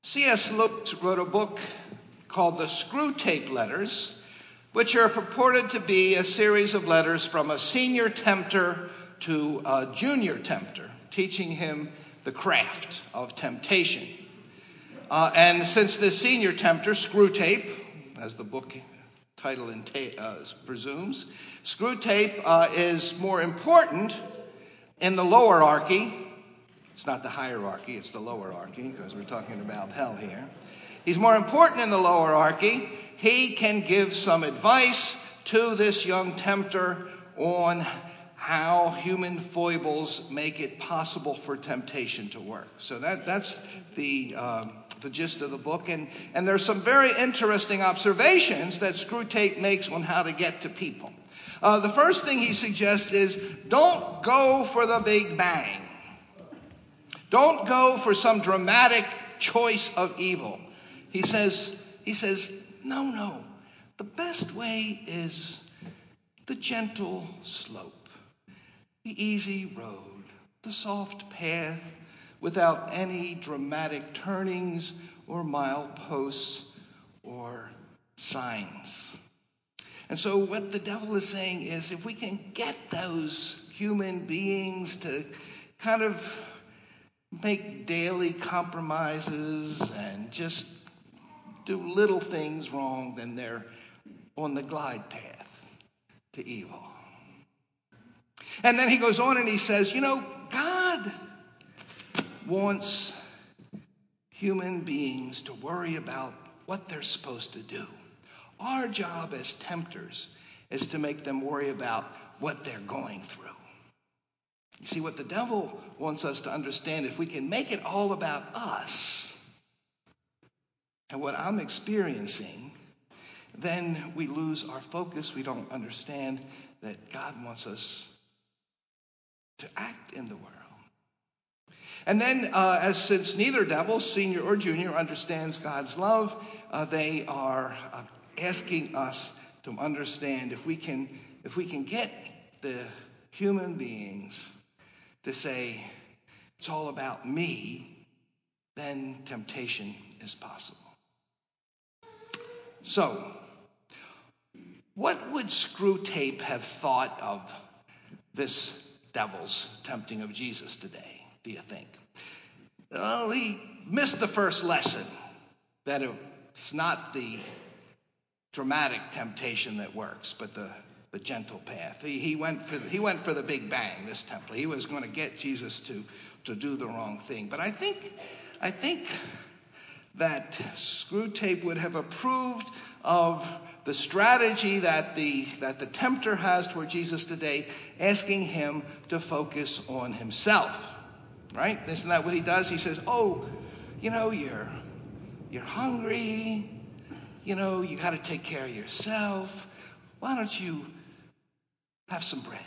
C.S. Lewis wrote a book called The Screwtape Letters, which are purported to be a series of letters from a senior tempter to a junior tempter, teaching him the craft of temptation. And since this senior tempter, Screwtape, as the book title presumes, Screwtape is more important in the lowerarchy. It's not the hierarchy, it's the lowerarchy, because we're talking about hell here. He's more important in the lowerarchy. He can give some advice to this young tempter on how human foibles make it possible for temptation to work. So that's the gist of the book. And there's some very interesting observations that Screwtape makes on how to get to people. The first thing he suggests is don't go for the big bang. Don't go for some dramatic choice of evil. He says, no. The best way is the gentle slope, the easy road, the soft path without any dramatic turnings or mileposts or signs. And so what the devil is saying is if we can get those human beings to kind of make daily compromises and just do little things wrong, then they're on the glide path to evil. And then he goes on and he says, God wants human beings to worry about what they're supposed to do. Our job as tempters is to make them worry about what they're going through. You see, what the devil wants us to understand, if we can make it all about us and what I'm experiencing, then we lose our focus. We don't understand that God wants us to act in the world. And then, since neither devil, senior or junior, understands God's love, they are asking us to understand if we can get the human beings to say, it's all about me, then temptation is possible. So, what would Screwtape have thought of this devil's tempting of Jesus today, do you think? Well, he missed the first lesson, that it's not the dramatic temptation that works, but the gentle path. He went for the big bang, this tempter. He was going to get Jesus to do the wrong thing. But I think that Screwtape would have approved of the strategy that the tempter has toward Jesus today, asking him to focus on himself. Right? Isn't that what he does? He says, you're hungry. You got to take care of yourself. Why don't you have some bread?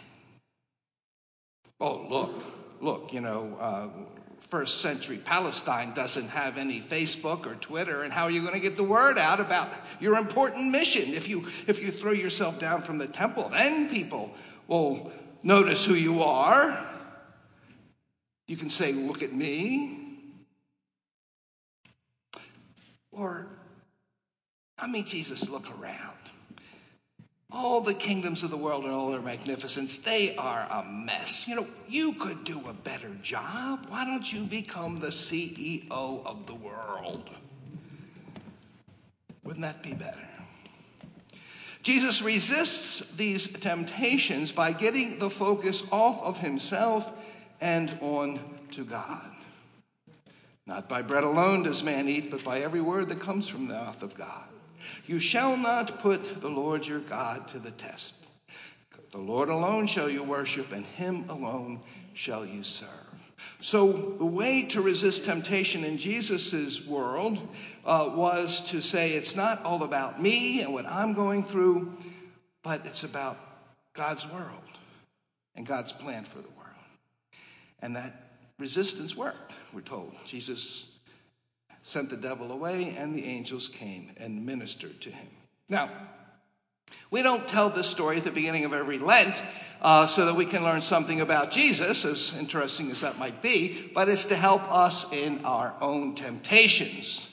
Oh, look, first century Palestine doesn't have any Facebook or Twitter, and how are you going to get the word out about your important mission? If you throw yourself down from the temple, then people will notice who you are. You can say, look at me. Or, Jesus, look around. All the kingdoms of the world and all their magnificence, they are a mess. You could do a better job. Why don't you become the CEO of the world? Wouldn't that be better? Jesus resists these temptations by getting the focus off of himself and on to God. Not by bread alone does man eat, but by every word that comes from the mouth of God. You shall not put the Lord your God to the test. The Lord alone shall you worship, and him alone shall you serve. So the way to resist temptation in Jesus' world was to say it's not all about me and what I'm going through, but it's about God's world and God's plan for the world. And that resistance worked, we're told. Jesus sent the devil away, and the angels came and ministered to him. Now, we don't tell this story at the beginning of every Lent so that we can learn something about Jesus, as interesting as that might be, but it's to help us in our own temptations.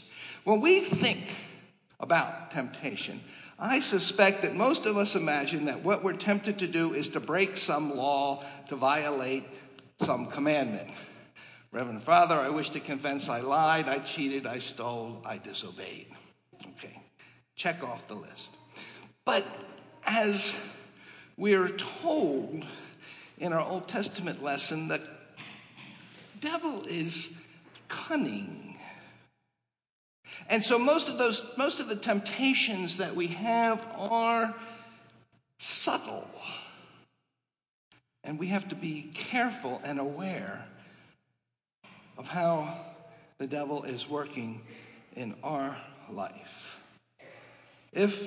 When we think about temptation, I suspect that most of us imagine that what we're tempted to do is to break some law, to violate some commandment. Reverend Father, I wish to confess I lied, I cheated, I stole, I disobeyed. Okay, check off the list. But as we're told in our Old Testament lesson, the devil is cunning. And so most of the temptations that we have are subtle. And we have to be careful and aware of how the devil is working in our life. If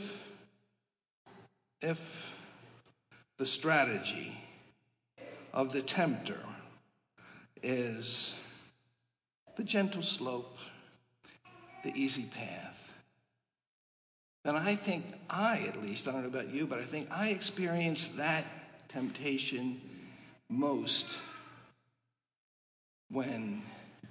the strategy of the tempter is the gentle slope, the easy path, then I think at least, I don't know about you, but I think I experience that temptation most when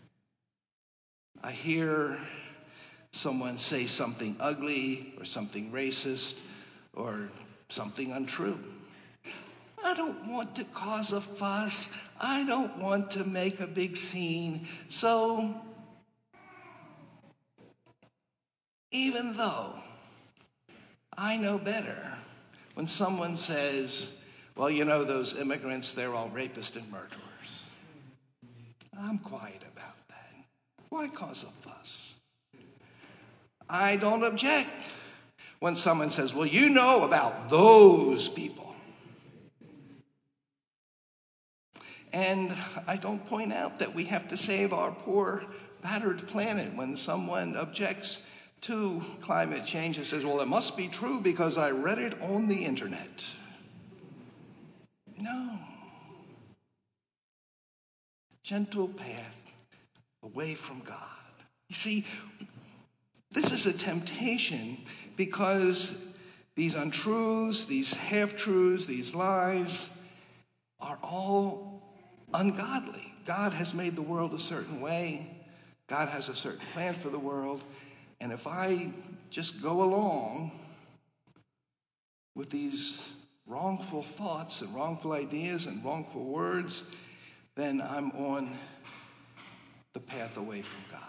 I hear someone say something ugly or something racist or something untrue. I don't want to cause a fuss. I don't want to make a big scene. So even though I know better, when someone says, well, you know, those immigrants, they're all rapists and murderers, I'm quiet about that. Why cause a fuss? I don't object when someone says, well, you know about those people. And I don't point out that we have to save our poor, battered planet when someone objects to climate change and says, well, it must be true because I read it on the internet. No. Gentle path away from God. You see, this is a temptation because these untruths, these half-truths, these lies are all ungodly. God has made the world a certain way. God has a certain plan for the world. And if I just go along with these wrongful thoughts and wrongful ideas and wrongful words, then I'm on the path away from God.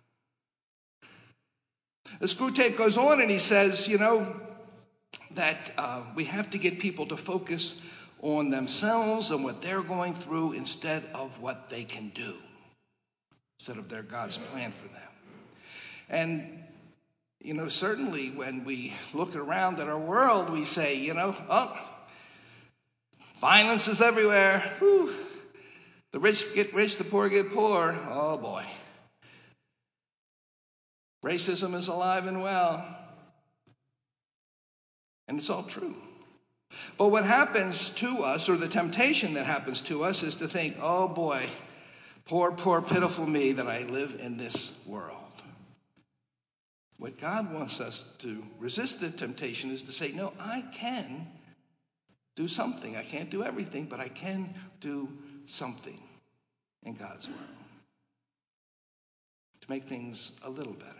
The Screwtape goes on and he says, you know, that we have to get people to focus on themselves and what they're going through instead of what they can do, instead of their God's plan for them. And, you know, certainly when we look around at our world, we say, you know, violence is everywhere. Whew. The rich get rich, the poor get poor. Oh, boy. Racism is alive and well. And it's all true. But what happens to us, or the temptation that happens to us, is to think, oh boy, poor, poor, pitiful me that I live in this world. What God wants us to resist the temptation is to say, no, I can do something. I can't do everything, but I can do something in God's world to make things a little better.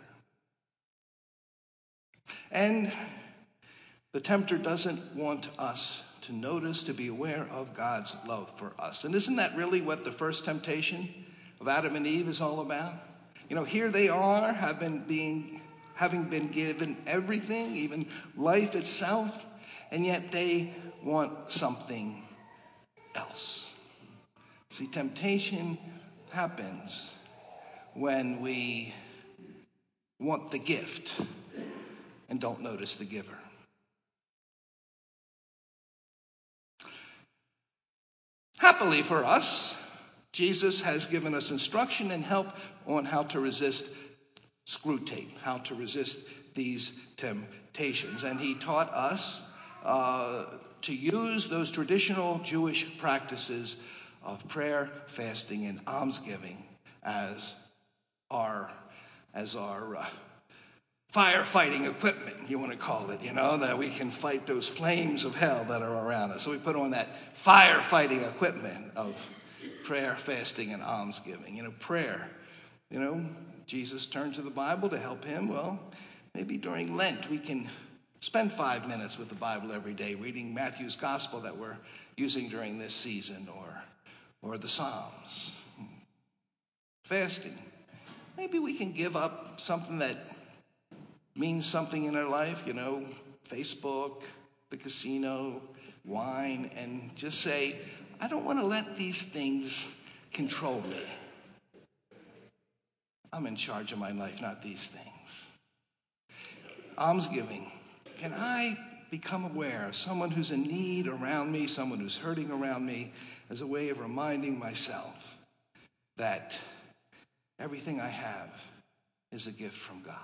And the tempter doesn't want us to notice, to be aware of God's love for us. And isn't that really what the first temptation of Adam and Eve is all about? You know, here they are, having been given everything, even life itself, and yet they want something else. See, temptation happens when we want the gift and don't notice the giver. Happily for us, Jesus has given us instruction and help on how to resist Screwtape, how to resist these temptations. And he taught us to use those traditional Jewish practices of prayer, fasting, and almsgiving as our firefighting equipment, you want to call it, you know, that we can fight those flames of hell that are around us. So we put on that firefighting equipment of prayer, fasting, and almsgiving. You know, prayer, you know, Jesus turned to the Bible to help him. Well, maybe during Lent we can spend 5 minutes with the Bible every day, reading Matthew's Gospel that we're using during this season, or the Psalms. Fasting. Maybe we can give up something that means something in our life, Facebook, the casino, wine, and just say, I don't want to let these things control me. I'm in charge of my life, not these things. Almsgiving. Can I become aware of someone who's in need around me, someone who's hurting around me, as a way of reminding myself that everything I have is a gift from God?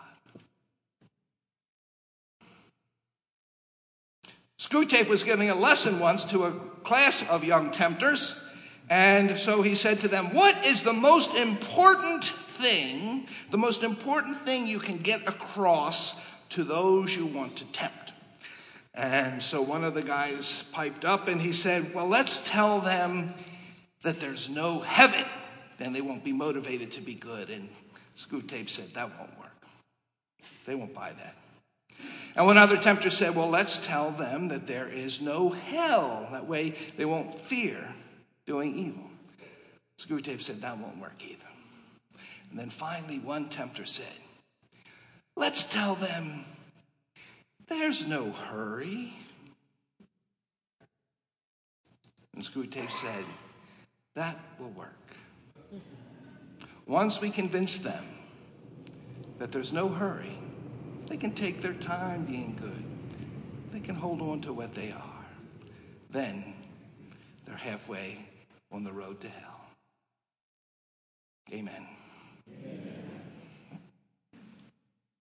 Screwtape was giving a lesson once to a class of young tempters, and so he said to them, what is the most important thing you can get across to those you want to tempt? And so one of the guys piped up and he said, well, let's tell them that there's no heaven. Then they won't be motivated to be good. And Screwtape said, that won't work. They won't buy that. And one other tempter said, well, let's tell them that there is no hell. That way they won't fear doing evil. Screwtape said, that won't work either. And then finally one tempter said, let's tell them there's no hurry. And Screwtape said, that will work. Once we convince them that there's no hurry, they can take their time being good. They can hold on to what they are. Then they're halfway on the road to hell. Amen.